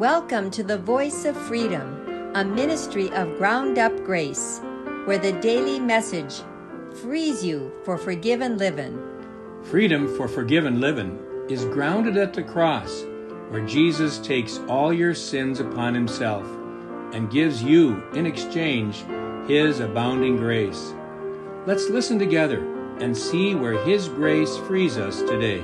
Welcome to the Voice of Freedom, a ministry of Ground Up Grace, where the daily message frees you for forgiven living. Freedom for forgiven living is grounded at the cross, where Jesus takes all your sins upon himself and gives you, in exchange, his abounding grace. Let's listen together and see where his grace frees us today.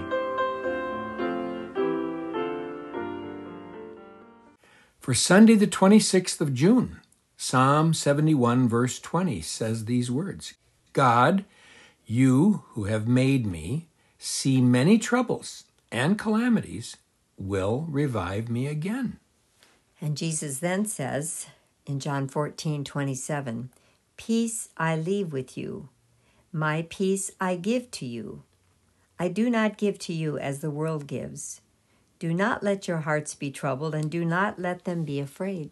For Sunday, the 26th of June, Psalm 71, verse 20 says these words, God, you who have made me see many troubles and calamities will revive me again. And Jesus then says in John 14:27, Peace I leave with you, my peace I give to you. I do not give to you as the world gives. Do not let your hearts be troubled, and do not let them be afraid.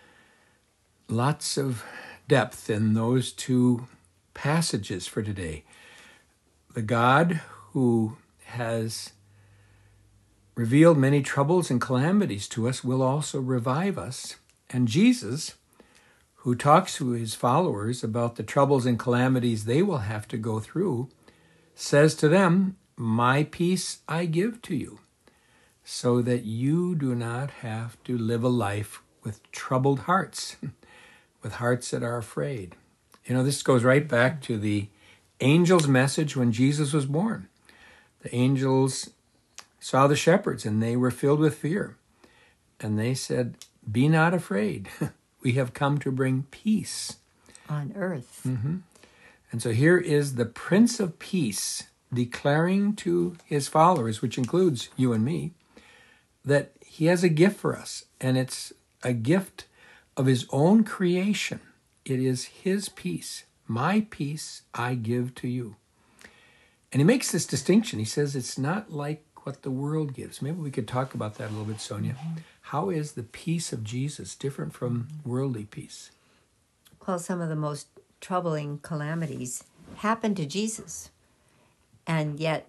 Lots of depth in those two passages for today. The God who has revealed many troubles and calamities to us will also revive us. And Jesus, who talks to his followers about the troubles and calamities they will have to go through, says to them, my peace I give to you, so that you do not have to live a life with troubled hearts, with hearts that are afraid. You know, this goes right back to the angel's message when Jesus was born. The angels saw the shepherds and they were filled with fear. And they said, be not afraid. We have come to bring peace On earth. Mm-hmm. And so here is the Prince of Peace declaring to his followers, which includes you and me, that he has a gift for us, and it's a gift of his own creation. It is his peace. My peace I give to you. And he makes this distinction. He says it's not like what the world gives. Maybe we could talk about that a little bit, Sonia. Mm-hmm. How is the peace of Jesus different from worldly peace? Well, some of the most troubling calamities happened to Jesus, and yet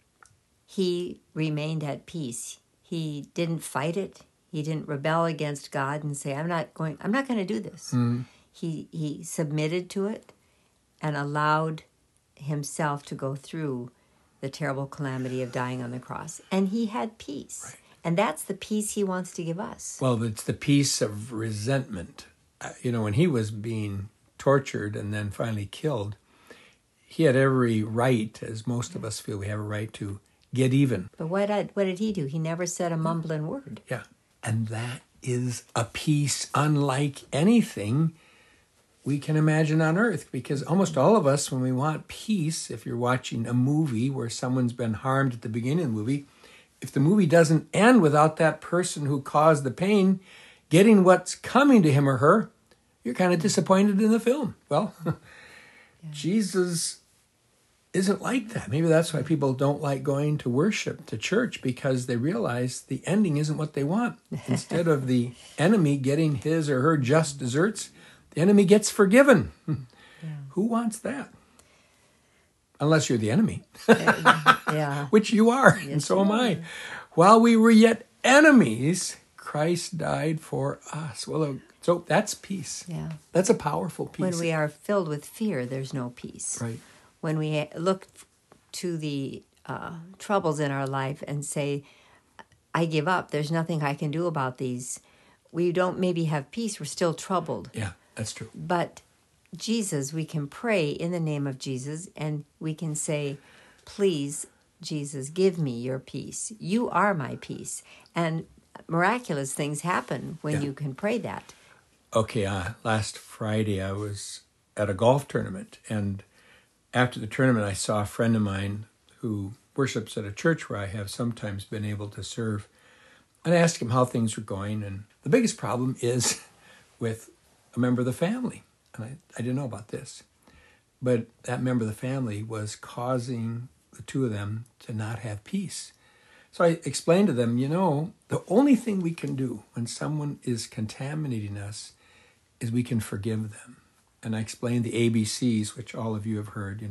he remained at peace. He didn't fight it. He didn't rebel against God and say, I'm not going to do this. Mm. He submitted to it and allowed himself to go through the terrible calamity of dying on the cross. And he had peace. Right. And that's the peace he wants to give us. Well, it's the peace of resentment. When he was being tortured and then finally killed, he had every right, as most of us feel we have a right to, get even. But what did he do? He never said a mumbling word. Yeah. And that is a peace unlike anything we can imagine on earth, because almost all of us, when we want peace, if you're watching a movie where someone's been harmed at the beginning of the movie, if the movie doesn't end without that person who caused the pain getting what's coming to him or her, you're kind of disappointed in the film. Well, yeah. Jesus isn't like that. Maybe that's why people don't like going to worship, to church, because they realize the ending isn't what they want. Instead of the enemy getting his or her just desserts, the enemy gets forgiven. Yeah. Who wants that? Unless you're the enemy, yeah. Which you are, yes, and so am I. While we were yet enemies, Christ died for us. Well, so that's peace. Yeah. That's a powerful peace. When we are filled with fear, there's no peace. Right. When we look to the troubles in our life and say, I give up, there's nothing I can do about these, we don't maybe have peace, we're still troubled. Yeah, that's true. But Jesus, we can pray in the name of Jesus, and we can say, please, Jesus, give me your peace. You are my peace. And miraculous things happen when you can pray that. Okay, last Friday I was at a golf tournament, and after the tournament, I saw a friend of mine who worships at a church where I have sometimes been able to serve. And I asked him how things were going. And the biggest problem is with a member of the family. And I didn't know about this. But that member of the family was causing the two of them to not have peace. So I explained to them, the only thing we can do when someone is contaminating us is we can forgive them. And I explained the ABCs, which all of you have heard,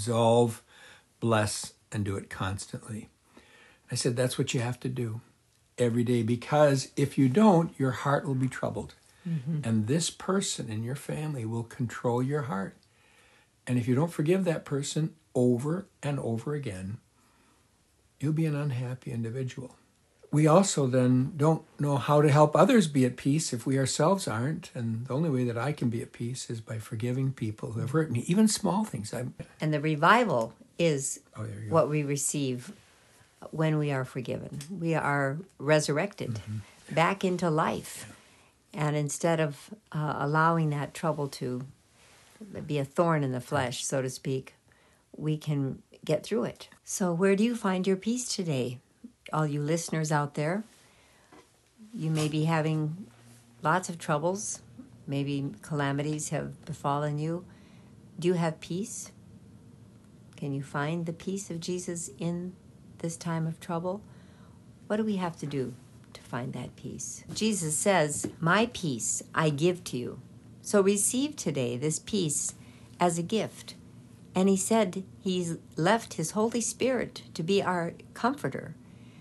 absolve, bless, and do it constantly. I said, that's what you have to do. every day, because if you don't, your heart will be troubled. And this person in your family will control your heart. And if you don't forgive that person over and over again, you'll be an unhappy individual. We also then don't know how to help others be at peace if we ourselves aren't. And the only way that I can be at peace is by forgiving people who have hurt me, even small things. And the revival is there you go. what we receive when we are forgiven. We are resurrected back into life. And instead of allowing that trouble to be a thorn in the flesh, so to speak, we can get through it. So where do you find your peace today? All you listeners out there, you may be having lots of troubles. Maybe calamities have befallen you. Do you have peace? Can you find the peace of Jesus in this time of trouble? What do we have to do to find that peace? Jesus says, "My peace I give to you." So receive today this peace as a gift. And he said he's left his Holy Spirit to be our comforter.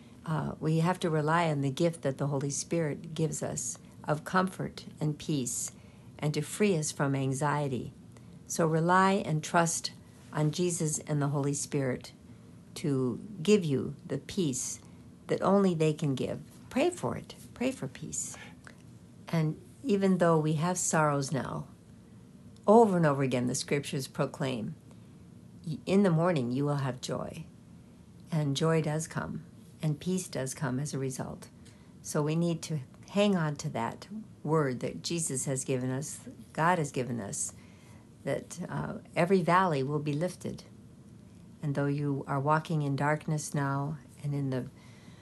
We have to rely on the gift that the Holy Spirit gives us of comfort and peace, and to free us from anxiety. So rely and trust on Jesus and the Holy Spirit to give you the peace that only they can give. Pray for it. Pray for peace. And even though we have sorrows now, over and over again the scriptures proclaim, in the morning you will have joy. And joy does come, and peace does come as a result. So we need to hang on to that word that Jesus has given us, God has given us, that every valley will be lifted. And though you are walking in darkness now and in the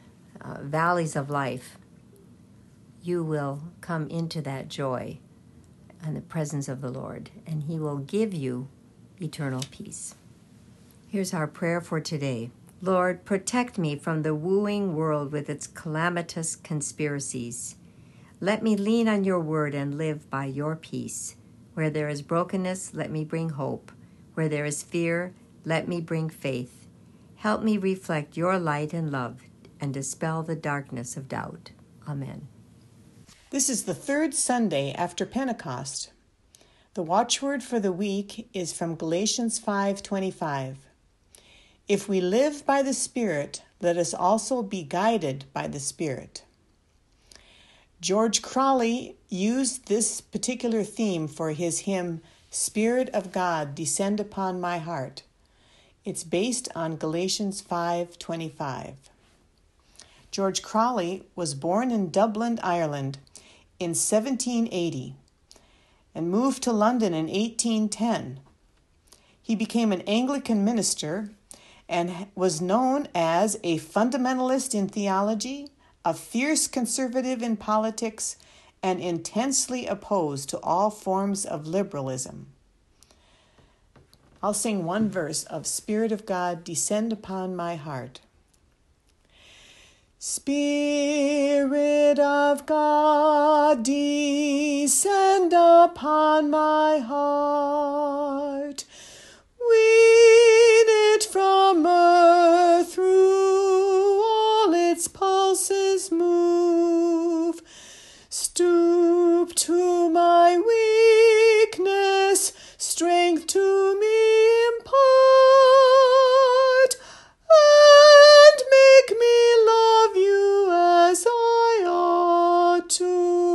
valleys of life, you will come into that joy and the presence of the Lord, and he will give you eternal peace. Here's our prayer for today. Lord, protect me from the wooing world with its calamitous conspiracies. Let me lean on your word and live by your peace. Where there is brokenness, let me bring hope. Where there is fear, let me bring faith. Help me reflect your light and love and dispel the darkness of doubt. Amen. This is the third Sunday after Pentecost. The watchword for the week is from Galatians 5:25. If we live by the Spirit, let us also be guided by the Spirit. George Crowley used this particular theme for his hymn, Spirit of God, Descend Upon My Heart. It's based on Galatians 5:25. George Crowley was born in Dublin, Ireland in 1780 and moved to London in 1810. He became an Anglican minister and was known as a fundamentalist in theology, a fierce conservative in politics, and intensely opposed to all forms of liberalism. I'll sing one verse of Spirit of God, Descend Upon My Heart. Spirit of God, descend upon my heart. Wean it from earth, through all its pulses move. Stoop to my weakness, strength to me impart, and make me love you as I ought to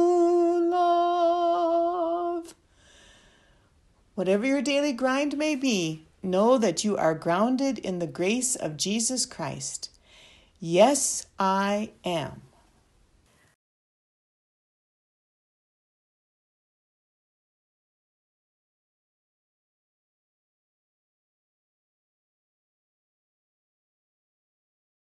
love. Whatever your daily grind may be, know that you are grounded in the grace of Jesus Christ. Yes, I am.